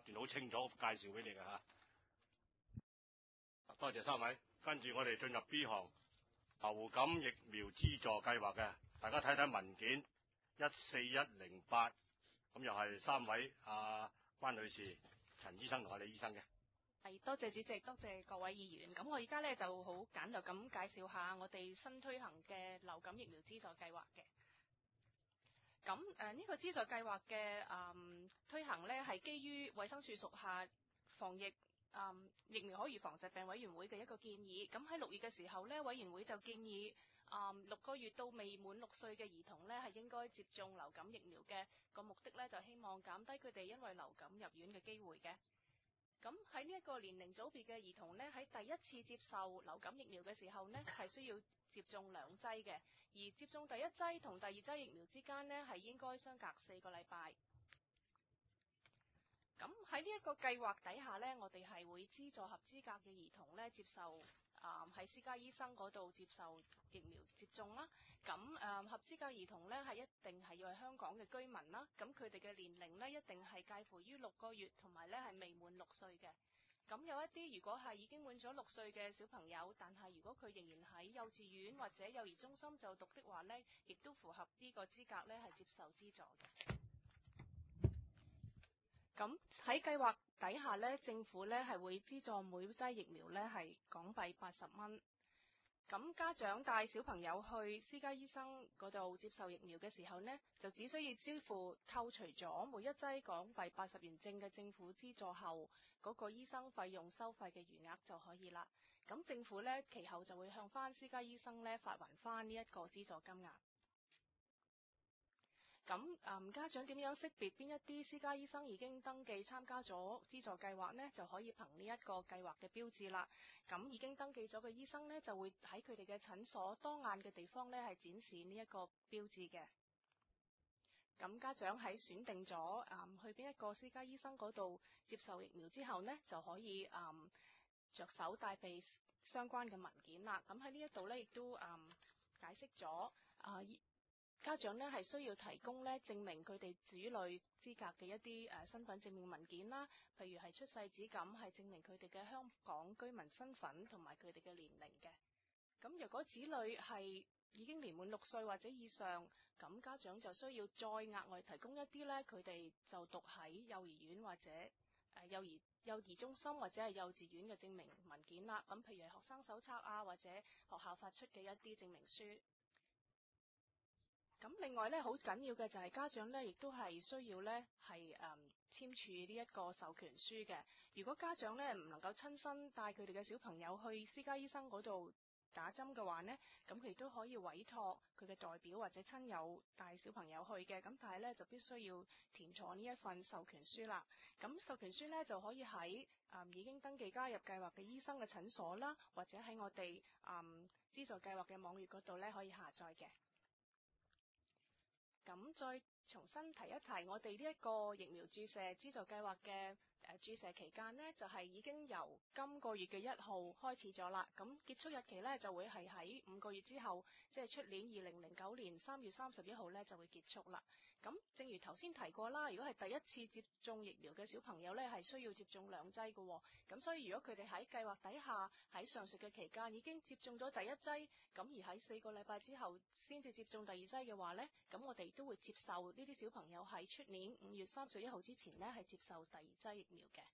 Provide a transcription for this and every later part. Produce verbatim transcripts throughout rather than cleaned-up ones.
段好清楚介紹俾你嘅嚇。多謝三位，跟住我哋進入 B 項流感疫苗資助計劃嘅，大家睇睇文件一四一零八，咁又係三位阿關女士、陳醫生同阿李醫生嘅。 係，多謝主席，多謝各位議員。咁我而家咧就好簡略咁介紹下我哋新推行嘅流感疫苗資助計劃嘅。咁誒呢個資助計劃嘅誒推行咧係基於衛生署屬下防疫誒、嗯、疫苗可預防疾病委員會嘅一個建議。咁喺六月嘅時候咧，委員會就建議誒、嗯、六個月到未滿六歲嘅兒童咧係應該接種流感疫苗嘅。個目的咧就希望減低佢哋因為流感入院嘅機會嘅。咁喺呢一個年齡組別嘅兒童呢，喺第一次接受流感疫苗嘅時候呢，係需要接種兩劑嘅，而接種第一劑同第二劑疫苗之間呢，係應該相隔四個禮拜。咁喺呢一個計劃底下呢，我哋係會資助合資格嘅兒童呢接受啊喺、呃、私家醫生嗰度接受疫苗接種啦。咁誒、呃、合資格兒童呢係一定係要係香港嘅居民啦。咁佢哋嘅年齡呢一定係介乎於六個月同埋呢係未滿六歲嘅。咁有一啲如果係已經滿咗六歲嘅小朋友，但係如果佢仍然喺幼稚園或者幼兒中心就讀的話呢，亦都符合呢個資格呢係接受資助嘅。咁喺計劃底下呢，政府呢係會資助每劑疫苗呢係港幣八十蚊。咁家長帶小朋友去私家醫生嗰度接受疫苗嘅時候呢，就只需要支付扣除咗每一劑港幣八十元正嘅政府資助後嗰個醫生費用收費嘅餘額就可以啦。咁政府呢，其後就會向翻私家醫生呢發還翻呢一個資助金額。咁嗯，家長點樣識別邊一啲私家醫生已經登記參加咗資助計劃呢？就可以憑呢一個計劃嘅標誌啦。咁已經登記咗嘅醫生呢，就會喺佢哋嘅診所當眼嘅地方呢，係展示呢一個標誌嘅。咁家長喺選定咗嗯去邊一個私家醫生嗰度接受疫苗之後呢，就可以嗯着手帶備相關嘅文件啦。咁喺呢一度呢，亦都嗯解釋咗啊。呃家長呢係需要提供呢證明佢哋子女資格嘅一啲誒身份證明文件啦，譬如係出世紙咁，係證明佢哋嘅香港居民身份同埋佢哋嘅年齡嘅。咁若果子女係已經年滿六歲或者以上，咁家長就需要再額外提供一啲呢佢哋就讀喺幼兒園或者誒幼兒幼兒中心或者係幼稚園嘅證明文件啦。咁譬如係學生手冊啊，或者學校發出嘅一啲證明書。咁另外咧，好緊要嘅就係家長咧，亦都係需要咧係誒簽署呢一個授權書嘅。如果家長咧唔能夠親身帶佢哋嘅小朋友去私家醫生嗰度打針嘅話呢，咁佢亦都可以委託佢嘅代表或者親友帶小朋友去嘅。咁但係咧就必須要填妥呢一份授權書啦。咁授權書咧就可以喺誒、嗯、已經登記加入計劃嘅醫生嘅診所啦，或者喺我哋誒資助計劃嘅網頁嗰度咧可以下載嘅。咁再重新提一提，我哋呢一個疫苗注射資助計劃嘅誒注射期間呢，就係已經由今個月嘅一號開始咗啦。咁結束日期呢，就會係喺五個月之後，即係出年二零零九年三月三十一號呢就會結束啦。咁正如頭先提過啦，如果係第一次接種疫苗嘅小朋友呢，係需要接種兩劑嘅。咁所以如果佢哋喺計劃底下喺上述嘅期間已經接種咗第一劑，咁而喺四個禮拜之後先至接種第二劑嘅話呢，咁我哋都會接受呢啲小朋友喺出年五月三十一號之前呢係接受第二劑疫苗嘅。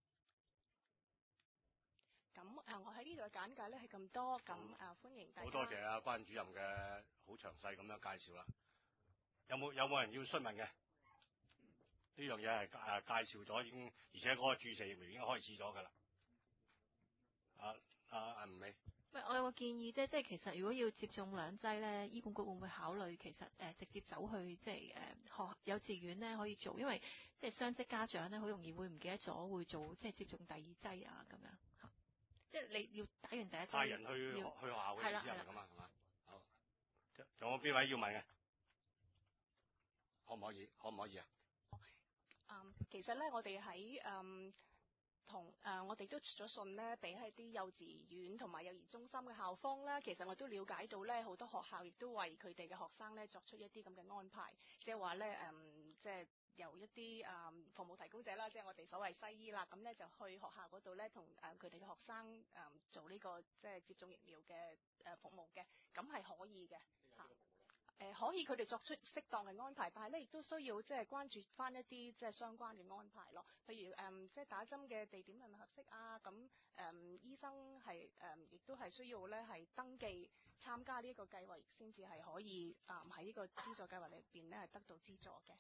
咁誒，我喺呢度嘅簡介呢係咁多，咁誒、嗯、歡迎大家。 好多謝阿關主任嘅好詳細咁樣介紹啦。有冇有冇人要詢問嘅？呢樣嘢係誒介紹咗已經，而且嗰個注射疫苗已經開始咗㗎啦。啊啊啊吳美。 喂，我有個建議啫，即係其實如果要接種兩劑咧，醫管局會唔會考慮其實誒、呃、直接走去即係誒學幼稚園咧可以做，因為即係雙職家長咧好容易會唔記得咗會做即係接種第二劑啊咁樣嚇，即係你要打完第一劑帶人去要去學校嘅意思係咪咁啊？係嘛？好，仲有邊位要問嘅？可唔可以？可唔可以啊？ 嗯，其實咧，我哋喺嗯同誒、呃，我哋都出咗信咧，俾喺啲幼稚園同埋幼兒中心嘅校方咧，其實我都了解到咧，好多學校亦都為佢哋嘅學生咧作出一啲咁嘅安排，即係話咧誒，即係由一啲誒、嗯、服務提供者啦，即係我哋所謂西醫啦，咁咧就去學校嗰度咧，同誒佢哋嘅學生誒、嗯、做呢、這個即係接種疫苗嘅誒、呃、服務嘅，咁係可以嘅嚇。誒、呃、可以佢哋作出適當嘅安排，但係咧亦都需要即係關注翻一啲即係相關嘅安排咯。譬如誒、嗯、即係打針嘅地點係咪合適啊？咁誒、嗯、醫生係誒亦都係需要咧係登記參加呢一個計劃，先至係可以誒喺呢個資助計劃裏邊咧係得到資助嘅。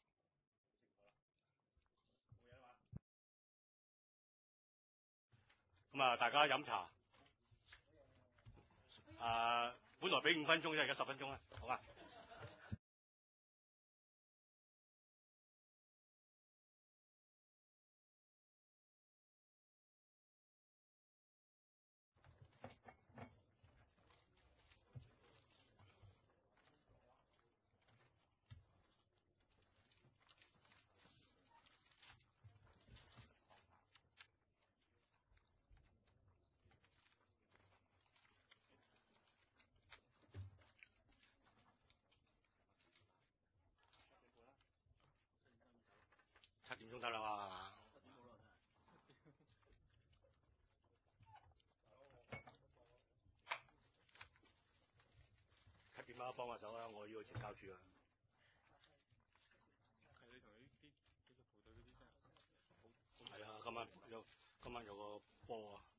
咁啊，大家飲茶。啊，本來俾五分鐘啫，而家十分鐘啦，好嘛？七點鐘得啦嘛。七點啦，幫下手啦，我要去懲教處啊。 係你同你啲紀律部隊嗰啲真係好。 係啊，今晚有今晚有個波啊。